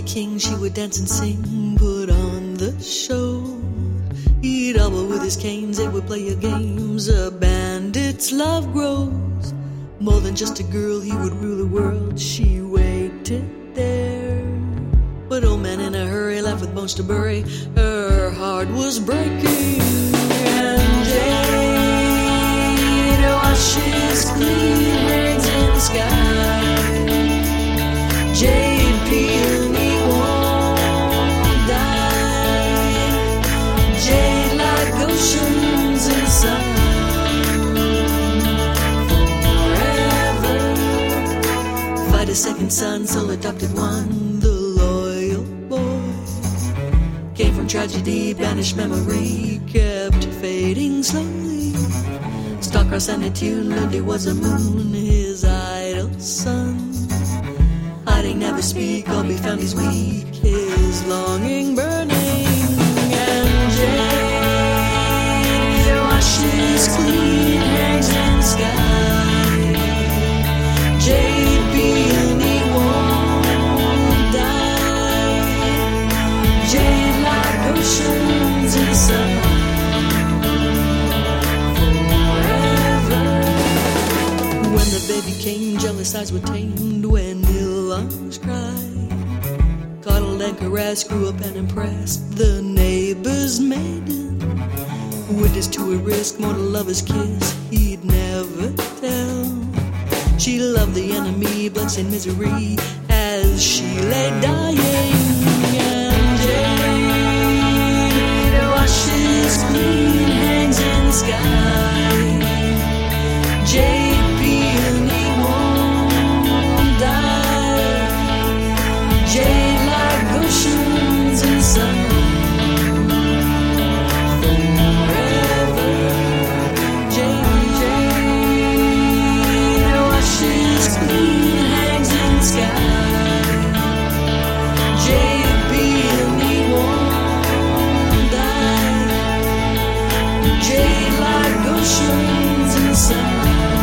king, she would dance and sing, put on the show. He'd hobble with his canes, they would play your games. A bandit's love grows. More than just a girl, he would rule the world. She waited there. But old man in a hurry, left with bones to bury. Her heart was breaking. And Jade washes clean, hangs in the sky. Jade peony won't die. Jade like oceans in sun. Forever. Fight a second son, sole adopted one. The loyal boy came from tragedy, banished memory, kept fading slowly. Star-crossed and a tune, learned he was a moon, his idol son. Hiding, never speak, all be found he's weak, his longing burning. And Jade washes clean, hangs in the sky. Jade peony won't die. Jade like oceans in the sun. Forever. When the baby came, jealous eyes were tamed. When ill lungs cried, coddled and caressed, grew up and impressed the neighbor's maiden. Witness to a risk, mortal lover's kiss, he'd never tell. She loved the enemy, bloodstained misery, as she lay dying. And Jade washes clean, hangs in the sky. Jade peony won't die. Jade like oceans in the sun. Forever. Jade, Jade washes clean, hangs in the sky. Jade peony won't die. Jade like oceans in the sun.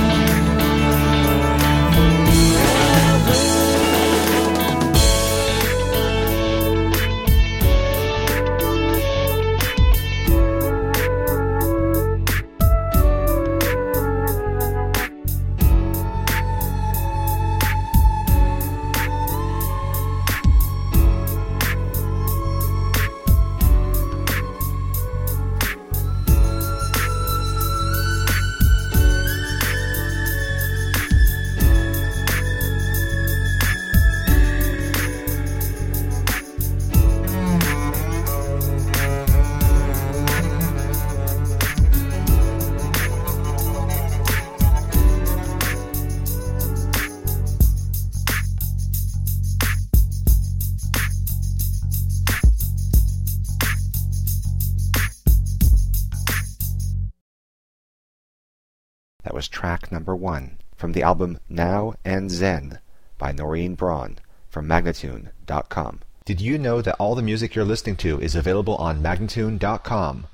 That was track number 1 from the album Now and Zen by Noreen Braun from Magnatune.com. Did you know that all the music you're listening to is available on Magnatune.com?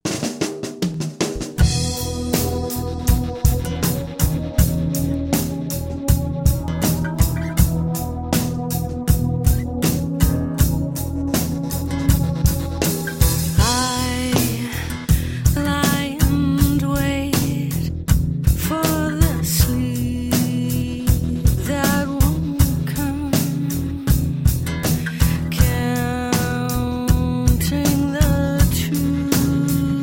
Counting the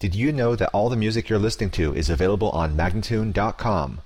Did you know that all the music you're listening to is available on Magnatune.com?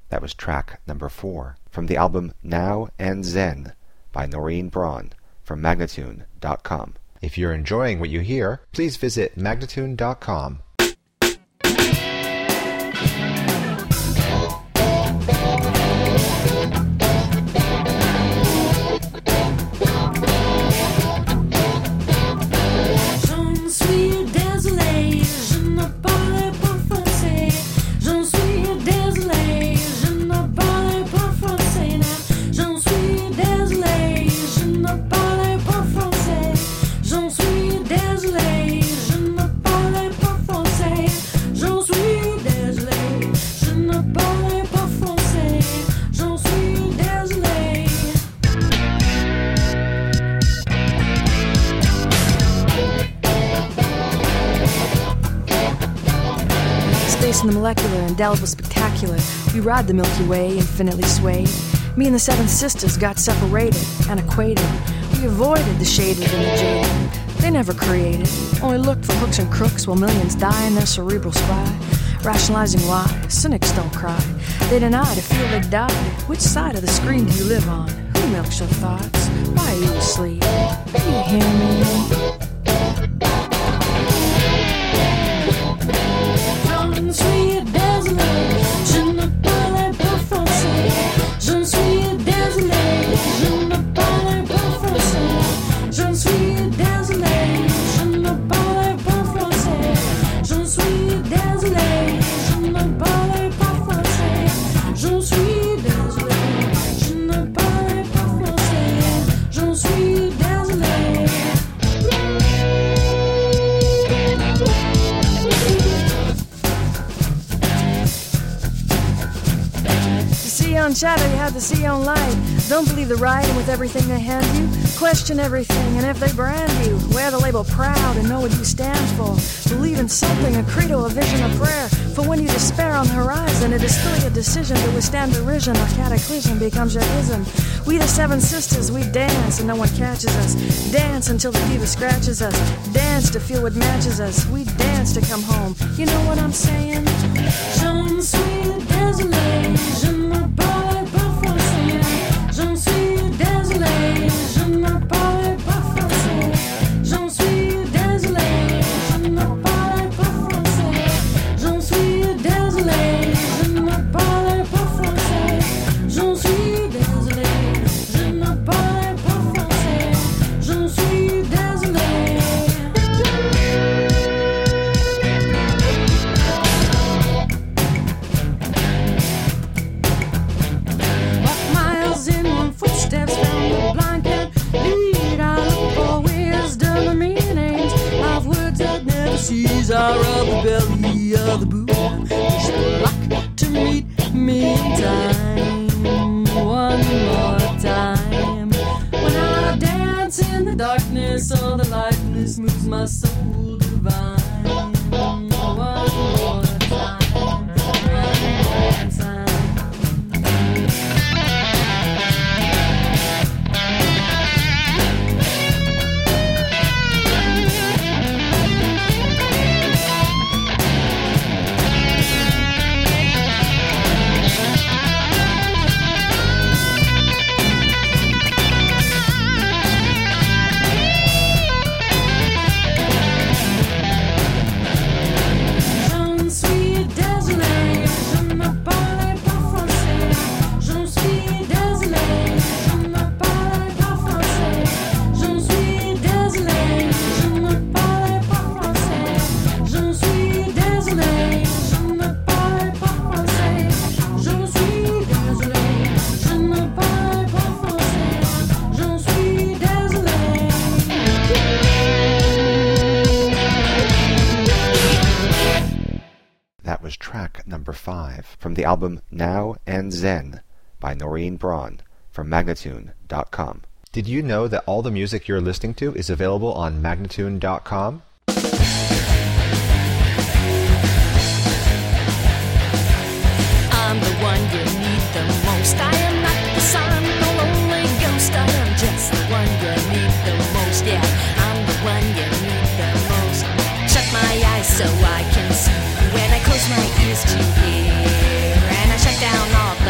That was track number 4 from the album Now and Zen by Noreen Braun from Magnatune.com. If you're enjoying what you hear, please visit Magnatune.com. And the molecular, indelible, spectacular. We ride the Milky Way, infinitely swayed. Me and the seven sisters got separated, antiquated. We avoided the shaded and the jaded. They never created, only looked for hooks and crooks while millions die in their cerebral spry. Rationalizing why, cynics don't cry. They deny to feel they die. Which side of the screen do you live on? Who milks your thoughts? Why are you asleep? Can you hear me? Je suis désolé, je ne parle pas français. Je suis désolé, je ne parle pas français. Je suis désolé, je ne parle pas français. Je suis désolé, je ne parle pas français. Je suis désolé, je ne parle pas français. Je suis désolé. On shadow, you have to see on light. Don't believe the writing with everything they hand you. Question everything, and if they brand you, wear the label proud and know what you stand for. Believe in something, a credo, a vision, a prayer. For when you despair on the horizon, it is still your decision to withstand derision or cataclysm becomes your ism. We the seven sisters, we dance and no one catches us. Dance until the fever scratches us. Dance to feel what matches us. We dance to come home. You know what I'm saying? Je suis désolé, je ne parle pas français. Je suis désolé, je ne parle pas français. Je suis désolé, je ne parle pas français. Je suis désolé, je ne parle pas français. Je suis désolé, je ne parle pas français. Je suis désolé. Walk miles in one footsteps down the blind can't lead. I look for wisdom and meanings of words that never cease. I rub the belly of the Buddha. Wish the luck to meet me in time. One more time. When I dance in the darkness, all the lightness moves my soul divine. One more time. One more time. That was track number 5 from the album Now and Zen by Noreen Braun from Magnatune.com. Did you know that all the music you're listening to is available on Magnatune.com? I'm the one you need the most. I am not the sun, no lonely ghost. I am just the one you need the most. Yeah, I'm the one you need the most. Shut my eyes so I can see. When I close my ears to hear, and I shut down all the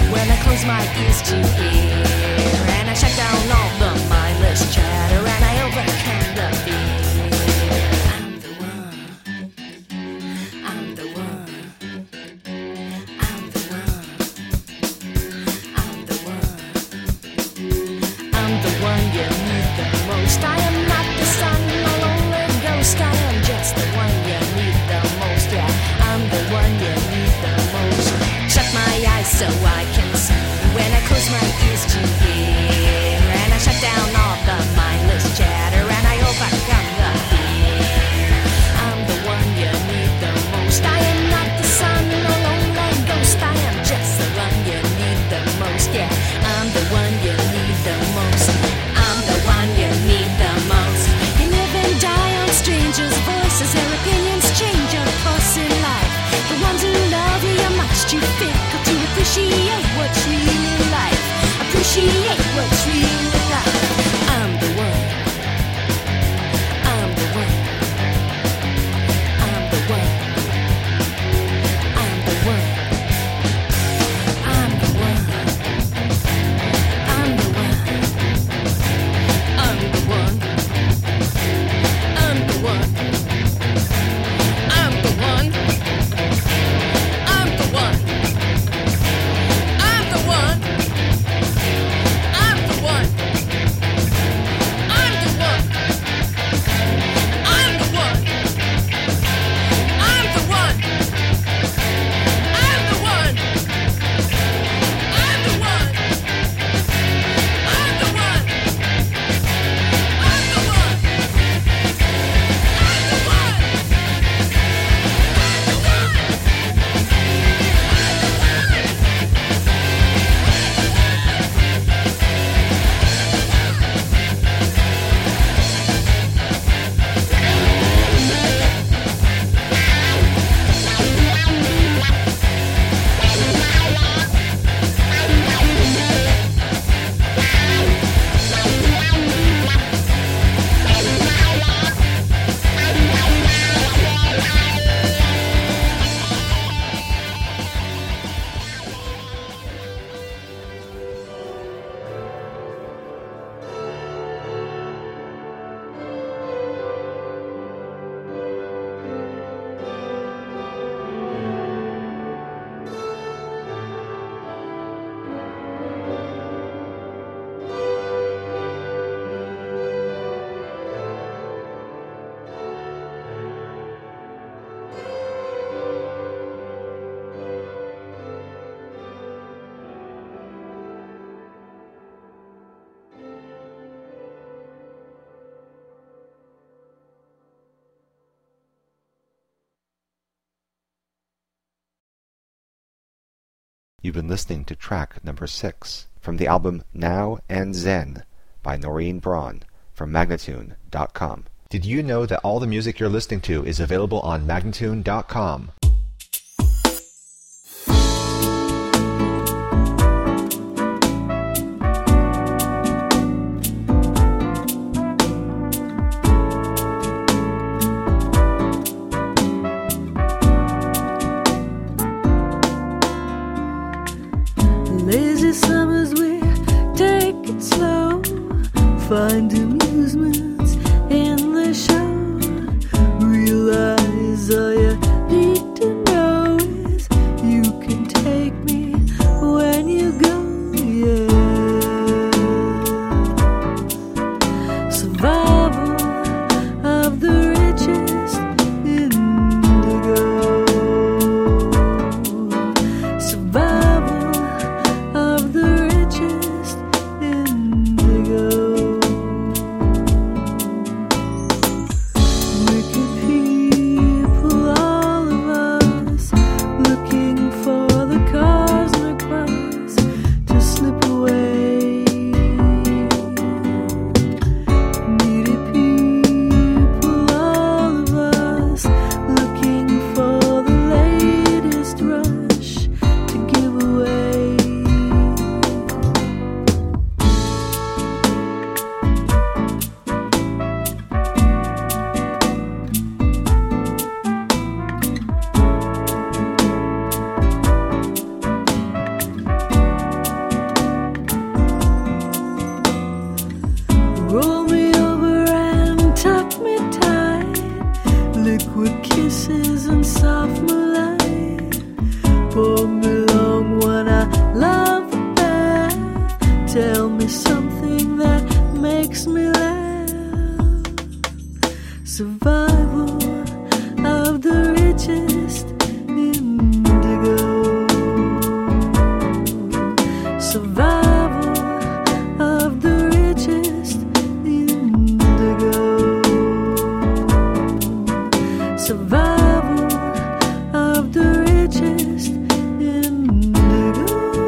when I close my ears to hear, and I shut down all the mindless chatter, and I overcome the fear. I'm the one. I'm the one. I'm the one. I'm the one. I'm the one you need the most. I am not the sun, no lonely ghost. I am just the one you need the most. Yeah, I'm the one you need the most. Shut my eyes so I can see, when I close my ears to hear, and I shut down all the mindless chatter, and I overcome the fear. I'm the one you need the most. I am not the sun, no lonely ghost. I am just the one you need the most. Yeah, I'm the one you need the most. I'm the one you need the most. You live and die on strangers' voices. Their opinions change, of course, in life. The ones who love you, you're much too fickle to appreciate what's really life. Appreciate what's really life. I'm the one. I'm the one. I'm the one. I'm the one. I'm the one. I'm the one. I'm the one. I'm the one. I'm the one. I'm the one. I'm the one. I'm the one. I'm the one. I'm the one. I'm the one. I'm the one. I'm the one. I'm the one. I'm the one. You've been listening to track number 6 from the album Now and Zen by Noreen Braun from Magnatune.com. Did you know that all the music you're listening to is available on Magnatune.com? Lazy summers we take it slow, find amusements in the show. Realize all you need to know is you can take me when you go, yeah. Survival of the richest indigo. Survival of the richest indigo. tell me something that makes me laugh. Survival of the richest indigo. Survival of the richest indigo. Survival of the richest indigo.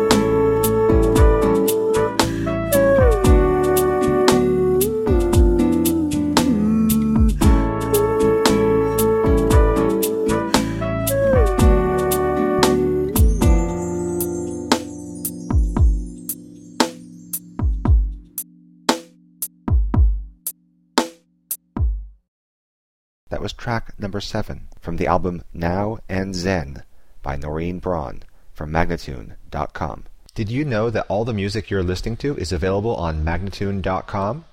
That was track number 7 from the album Now and Zen by Noreen Braun from Magnatune.com. Did you know that all the music you're listening to is available on Magnatune.com?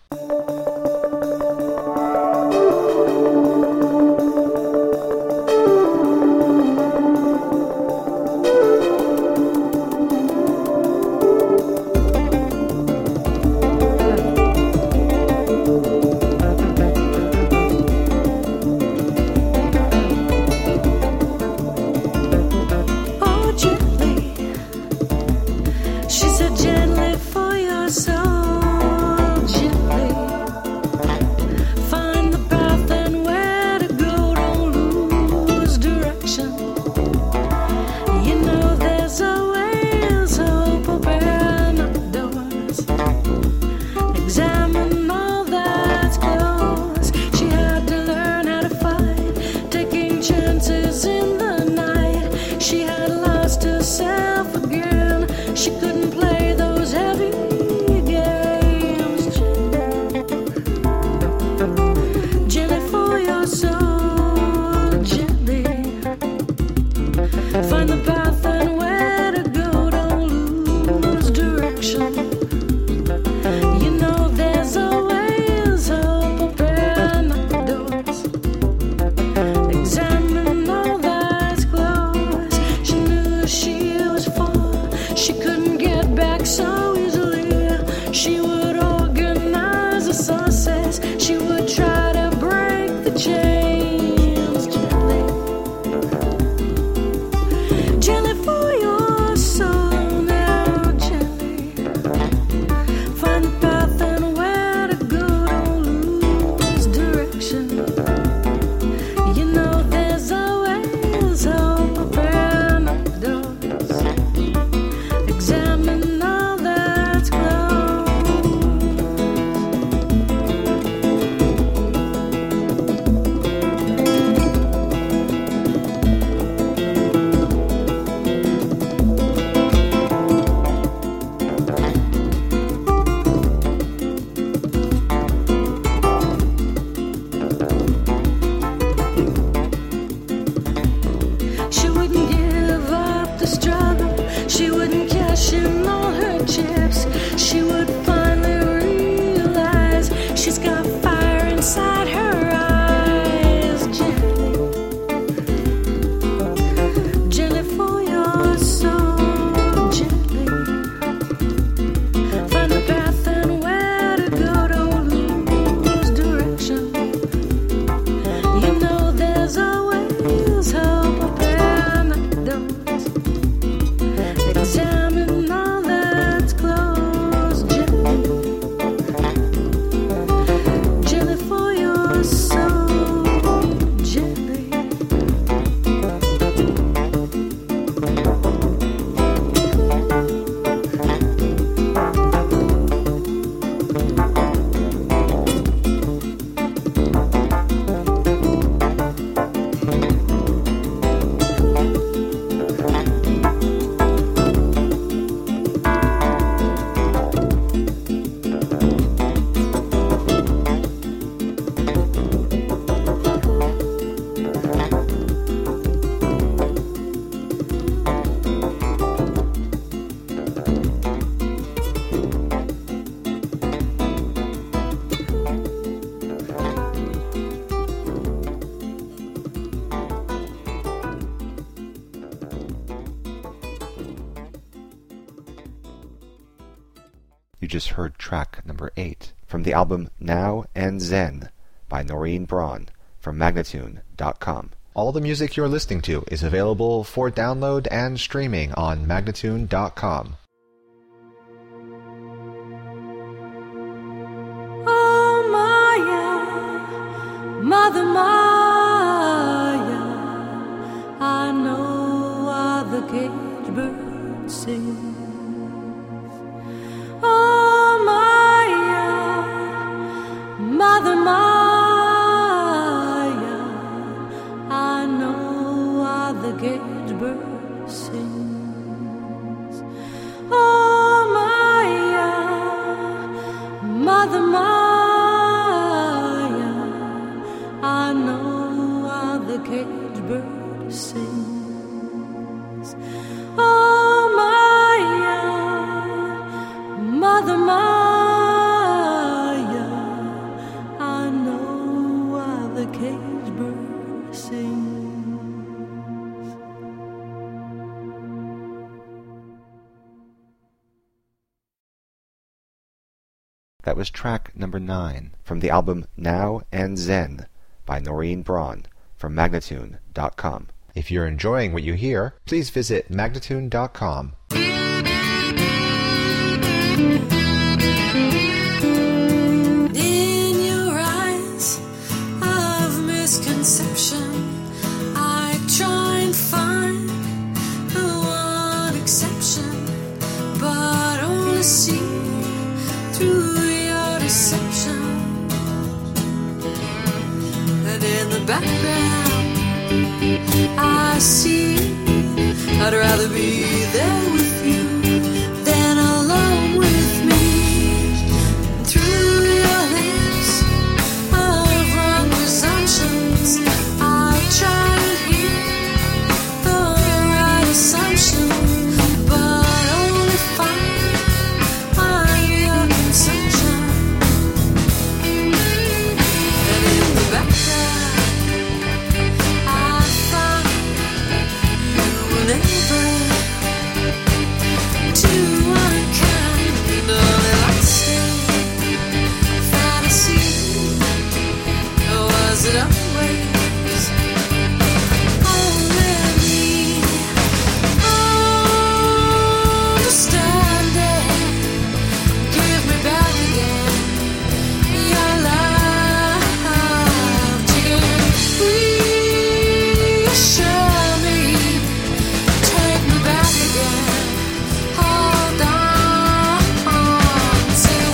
You just heard track number 8 from the album Now and Zen by Noreen Braun from Magnatune.com. All the music you're listening to is available for download and streaming on Magnatune.com. Oh, Maya, Mother Maya, I know why the cage bird sings. Oh, Maya, Mother Maya, I know why the cage bird sings. Oh, Maya, Mother Maya, I know why the cage bird sings. Oh, Maya, Mother Maya, I know why the cage bird sings. That was track number 9 from the album Now and Zen by Noreen Braun from Magnatune.com. If you're enjoying what you hear, please visit Magnatune.com. In your eyes of misconception, I try and find the one exception, but only see through your deception. And in the background I see I'd rather be there with you than alone with me. Through your lips of wrong presumptions, I'll try and hear the right assumption, but only find I'm your consumption. And in the background I find you were never too unkind, only lasting fantasy. Was it always only me? Understanding, give me back again your love. Reassure me, take me back again. Hold on, say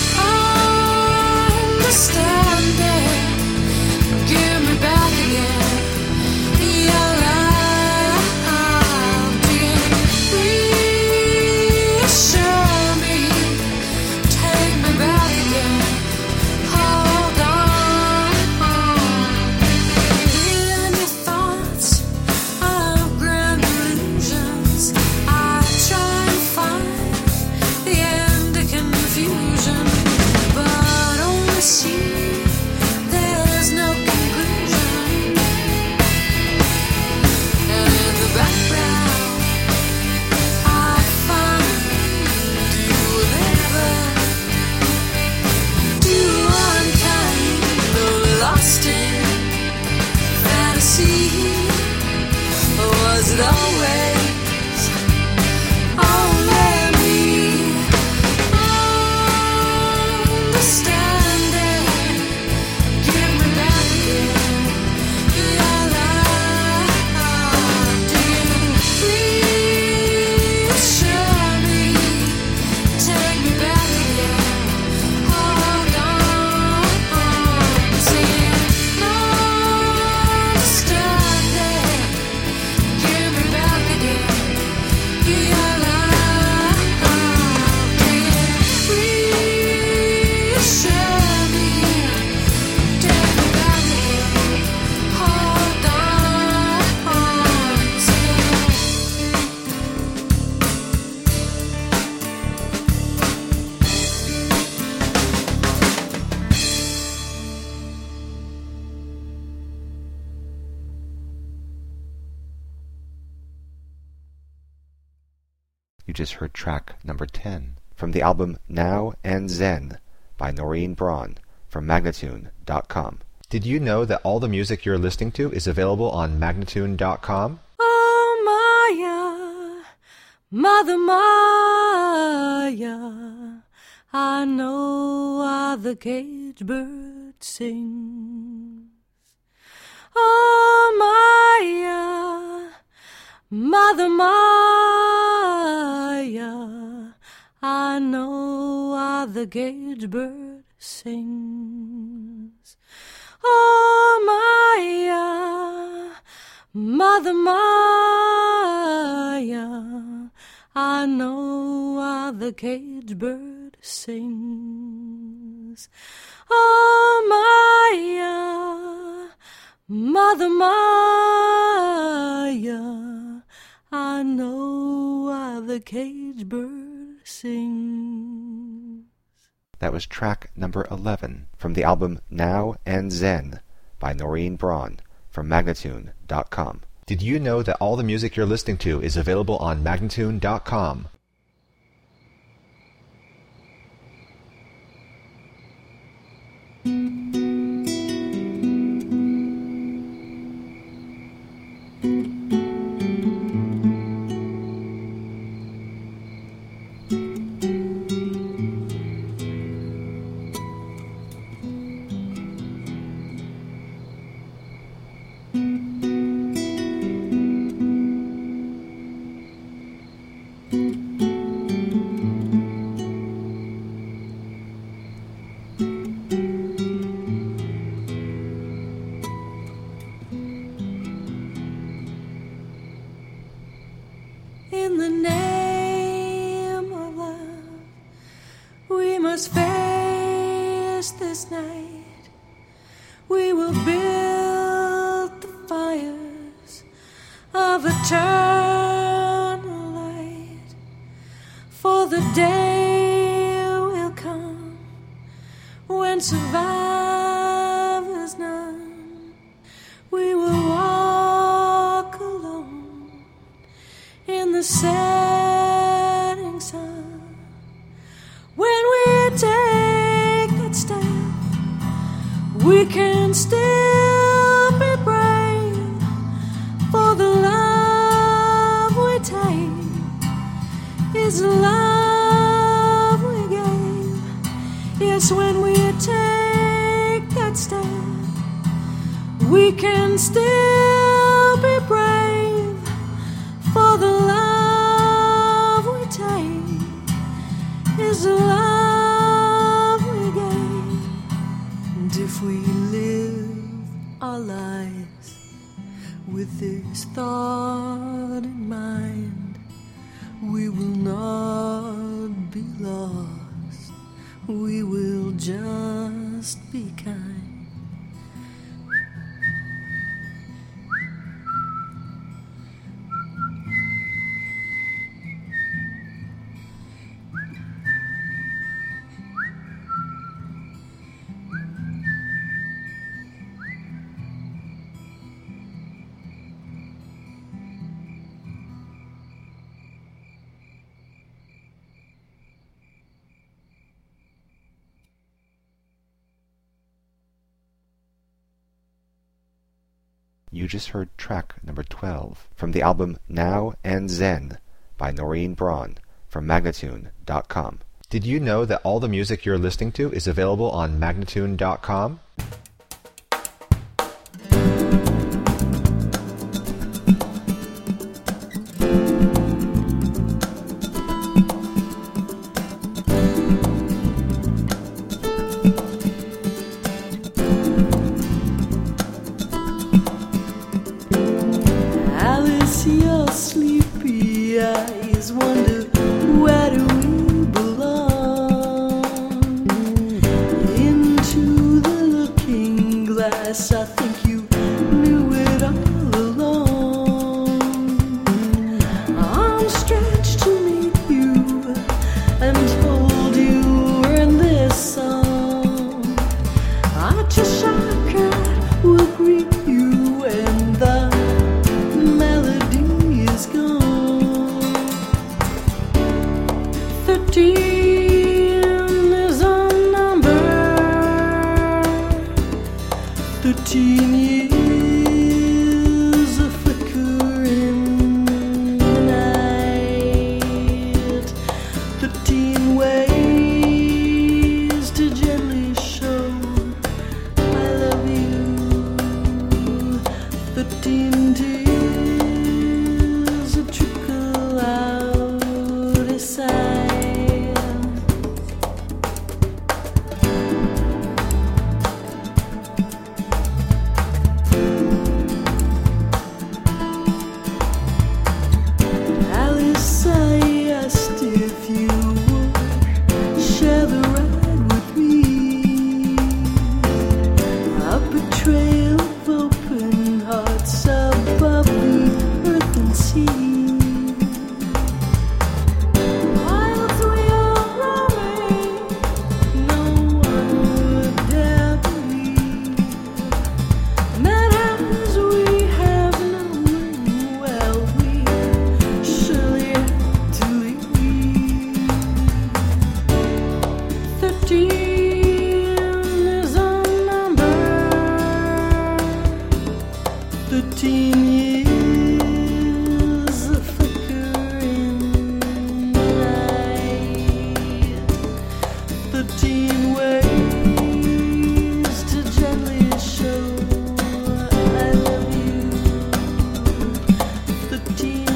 understanding, give me back again your love. Reassure me, take me back again. Hold on. In your thoughts of grand illusions, I try and find the end to confusion, but only see there's no conclusion. And in the background I find you were never too unkind, only lost in fantasy. Or was it always only me? Understanding, give me back again your love. Reassure me, take me back again. Hold on, saying understanding, give me back again your love. Reassure me, take me back again. Hold on, saying. You just heard track number 10 from the album Now and Zen by Noreen Braun from Magnatune.com. Did you know that all the music you're listening to is available on Magnatune.com? Oh, Maya, Mother Maya, I know how the cage bird sings. Oh, Maya, Mother Maya, I know how the cage bird sings. Oh, Maya, Mother Maya, I know how the cage bird sings. Oh, Maya, Mother Maya, I know how the cage bird sings. That was track number 11 from the album Now and Zen by Noreen Braun from Magnatune.com. Did you know that all the music you're listening to is available on Magnatune.com? In the name of love, we must face this night. We will build the fires of eternal light, for the day will come when survivors none. We will walk alone in the setting sun. When we take that step, we can still be brave, for the love we take is the love we gave. Yes, when we take that step, we can still be brave, for the love we take is the love we gave. And if we live our lives with this thought in mind, we will not be lost, we will just be kind. You just heard track number 12 from the album Now and Zen by Noreen Braun from Magnatune.com. Did you know that all the music you're listening to is available on Magnatune.com? Your sleepy eyes wonder, where do we belong? Into the is a number. 13 years a flicker in the night. 13 ways to gently show I love you. 13 tears that trickle out a sigh. Alice, I asked if you would share the ride with me up a trail of open hearts above the earth and sea. Whilst we are roaming, no one would dare believe that as we have known, well, we surely had to leave. 13 is a number. 13 years a flicker in the night. 13 ways to gently show I love you. 13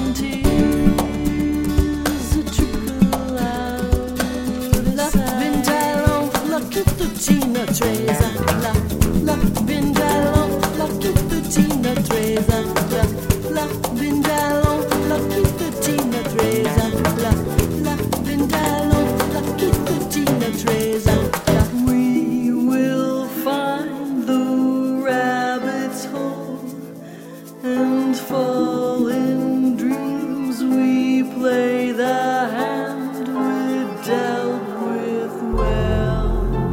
tears that trickle out a sigh. Vindalon, lucky 13 trays. Vindalon, lucky 13 trays. Vindalon, lucky 13 trays. Vindalon, lucky 13 trays. We will find the rabbit's hole and fall in dreams. We play the hand we're dealt with well.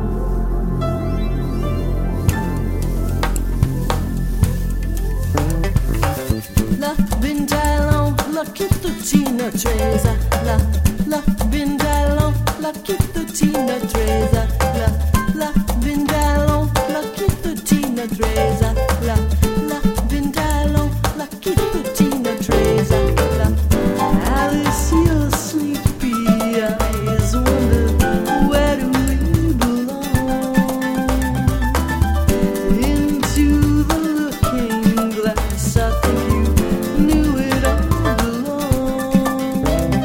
La Vindalon, lucky 13 trays. La Vindalon, lucky 13 trays. La Vindalon, lucky 13 trays. La Vindalon, lucky 13 trays. Alice, your sleepy eyes wonder where do we belong? Into the looking glass, I think you knew it all along.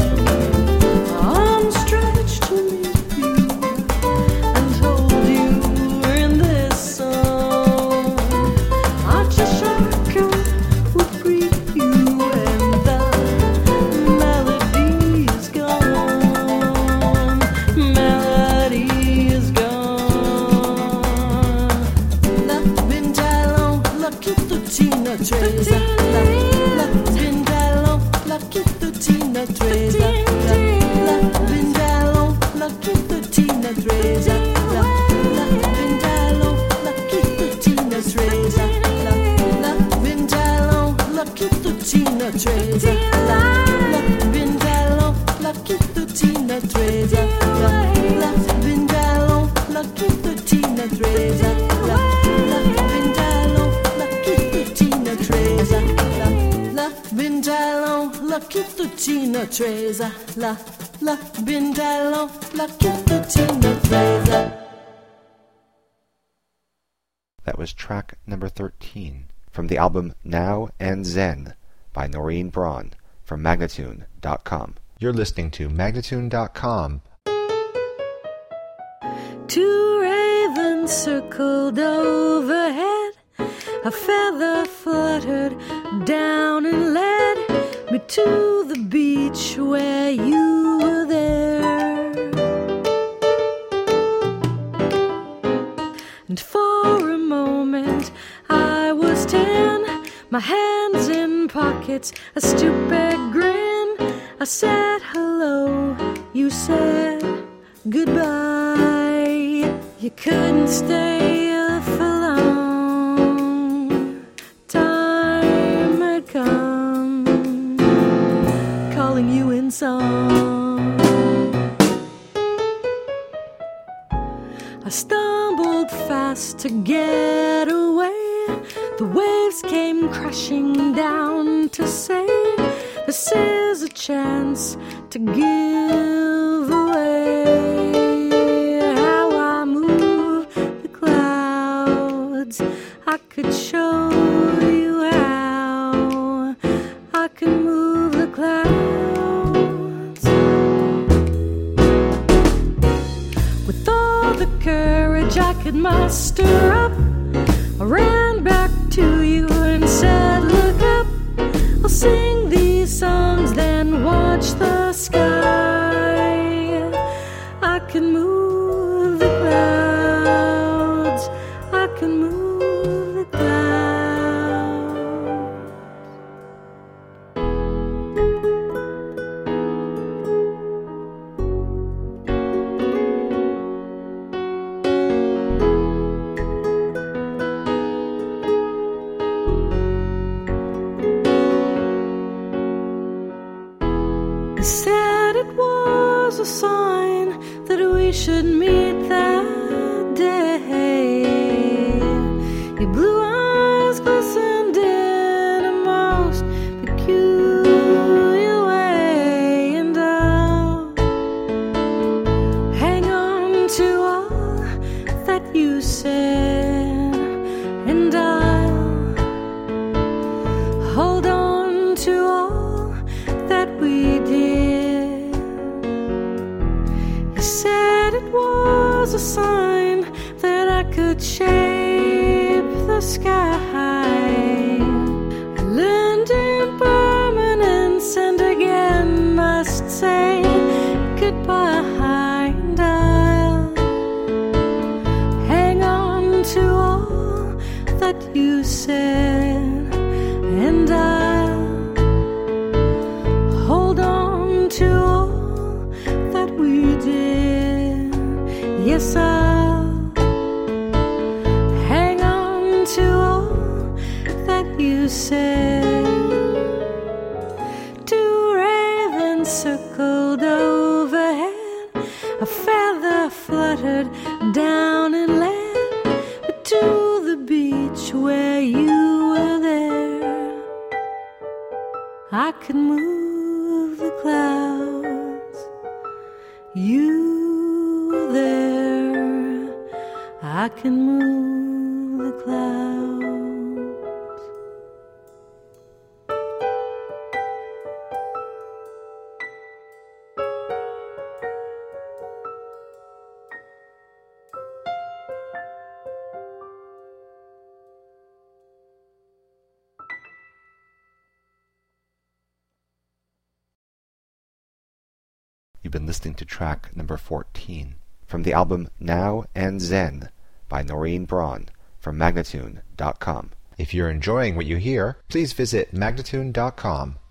Arms stretched to meet you and hold you in this song. Archie Sharkin would greet you and the melody is gone. Melody is gone. La Vindalon, lucky 13 trays. La Vindalon, lucky 13 trays. La Vindalon, lucky 13 trays. La Vindalon, lucky 13 trays. La Vindalon, lucky 13 trays. La Vindalon, lucky 13 trays. La Vindalon, lucky 13 trays. La Vindalon, lucky 13 trays. La Vindalon, lucky 13 trays. La Vindalon, lucky 13 trays. That was track number 13 from the album Now and Zen by Noreen Braun from Magnatune.com. You're listening to Magnatune.com. Two ravens circled overhead. A feather fluttered down and led me to the beach where you were there. And for a moment I was 10, my hands in pockets, a stupid grin. I said hello, you said goodbye. You couldn't stay for long. Time had come, calling you in song. I stumbled fast to get away. The waves came crashing down to say, this is a chance to give away. How I move the clouds, I could show you how I can move the clouds. With all the courage I could muster up, I ran back to you and said, look up, I'll sing these songs, then watch the sky. I can move the clouds, I can move the clouds. He said it was a sign that we should meet that day. Your blue eyes glistened in a most peculiar way, and I'll hang on to all that you said, and I'll hold on to all that we did. He said it was a sign that I could shape the sky. I learned impermanence and again must say goodbye, and I'll hang on to all that you said, and I'll hold on to all that we did. Yes, I'll hang on to all that you said. Two ravens circled overhead, a feather fluttered down and led me to the beach where you were there. I could move the clouds, you there. I can move the clouds. You've been listening to track number 14 from the album Now and Zen by Noreen Braun from Magnatune.com. If you're enjoying what you hear, please visit Magnatune.com